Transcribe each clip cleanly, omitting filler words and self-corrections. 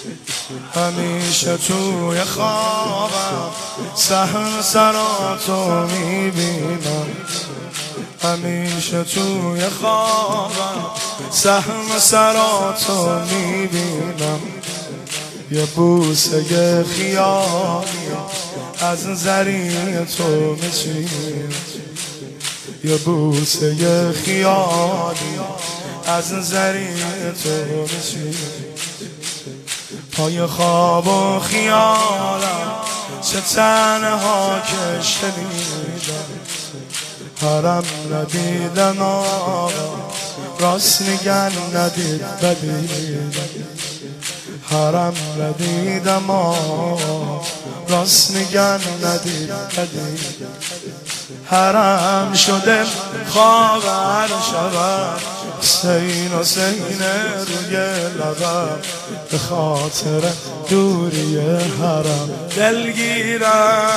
همیشه توی خوابم صحن سراتو میبینم، همیشه توی خوابم صحن سراتو میبینم. یه بوسه خیالی از زری تو میچینم، یه بوسه خیالی از زری تو میچینم. پای خواب و خیالم چه تنها که شنیدم، حرم ندیدم آقا راست میگن ندید بدیدم، حرم ندیدم آقا راست میگن ندید بدیدم. حرم شده خواب هر شبم، حسین حسین روی لبم، به خاطر دوری حرم دلگیرم.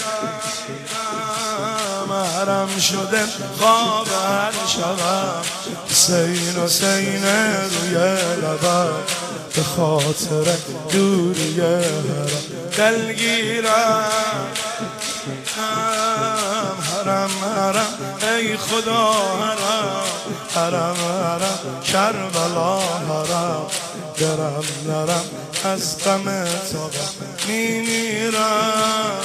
حرم شده خواب هر شبم، حسین حسین روی لبم، به خاطر دوری حرم دلگیرم. حرم حرم ای خدا حرم، حرم حرم کربلا حرم، درم نرم از غم تو میمیرم.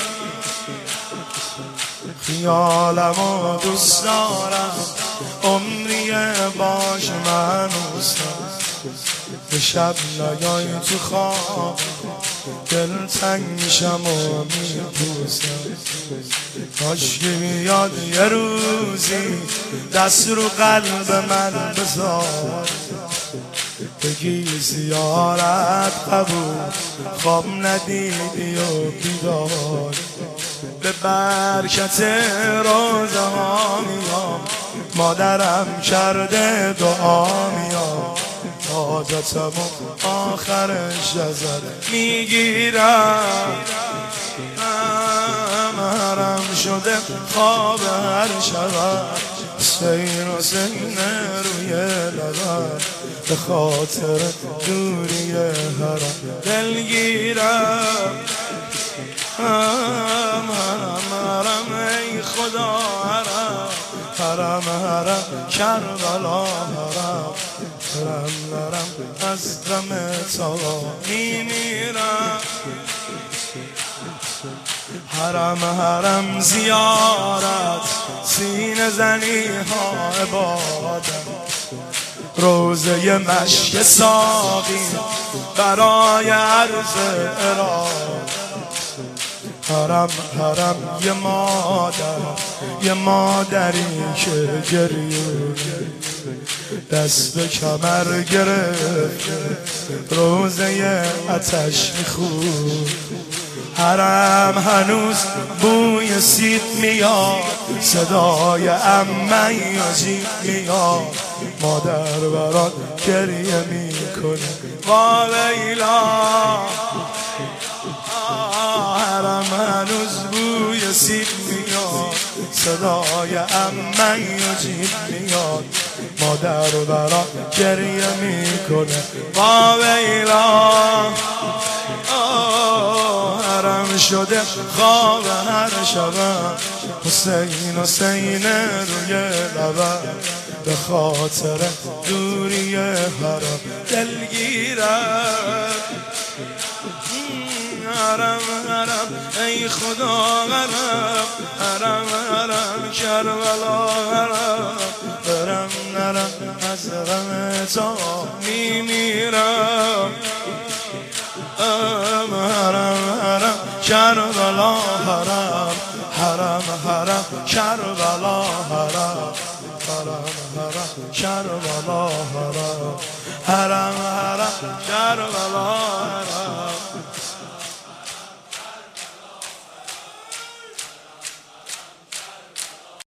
خیالمو دوست دارم عمری باش منوسم، به شب نیای تو خواب دل تنگ میشم و میپوسم. کاشکی بیاد یه روزی دست رو قلب من بذار، بگی زیارت قبول خواب ندیدی و بیدار. به برکت روزه ها میام، مادرم کرده دعا میام، حاجتمو آخرش ازت میگیرم. حرم شده خواب هر شبم، حسین حسین روی لبم، به خاطر دوری حرم دلگیرم. حرم حرم ای خدا حرم، حرم حرم کربلا حرم، حرم نرم از غم تو میمیرم. حرم حرم زیارت سینه زنی ها عبادت، روزه مشک ساقی برای عرض ارادت. حرم حرم یه مادری که گریون دست به کمر گرفت، روزه آتش میخورد. حرم هنوز بوی سیب میاد، صدای عمه عجیب میاد، مادر برات گریه میکنه وا لیلا. حرم هنوز بوی سیب میاد، صدای عمه عجیب میاد، مادر برات گریه میکنه وا لیلا. حرم شده خواب هر شبم، حسین حسین روی لبم، به خاطر دوری حرم دلگیرم. حرم حرم ای خدا حرم، حرم حرم کربلا حرم، برم نرم از غم تو میمیرم. حرم حرم کربلا حرم، حرم حرم کربلا حرم، حرم حرم کربلا حرم، حرم حرم کربلا